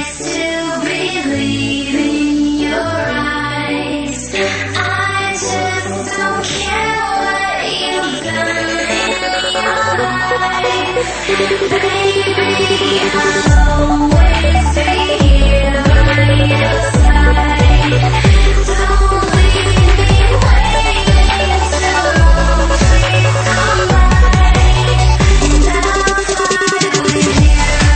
still believe in your eyes. I just don't care what you've done in your life. Baby, I'll always be here by your side. Don't leave me waiting so long. Please come right, and I'll fly with you.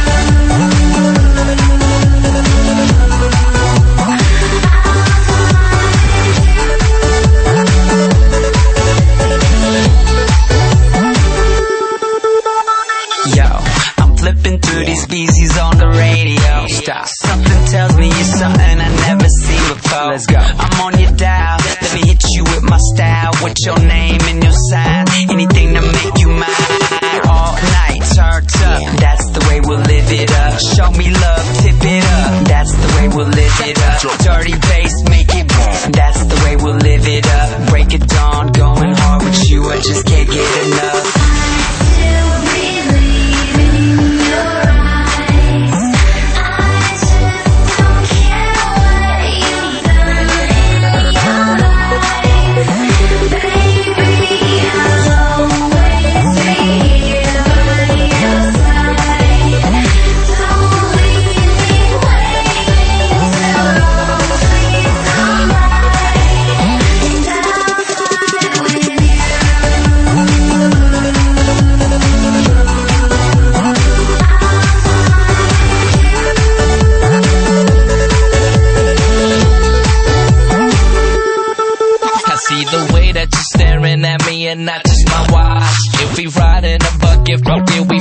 Flipping through these species on the radio. Stop. Something tells me you're something I never seen before. Let's go. I'm on your dial. Let me hit you with my style. What's your name and your sign? Anything to make you mine. All night, turned up. That's the way we'll live it up. Show me love, tip it up. That's the way we'll live it up. Dirty bass, make it boom. That's the way we'll live it up. Break it down, going hard with you. I just can't get enough. See the way that you're staring at me and not just my watch. If we ride in a bucket, fuck it, we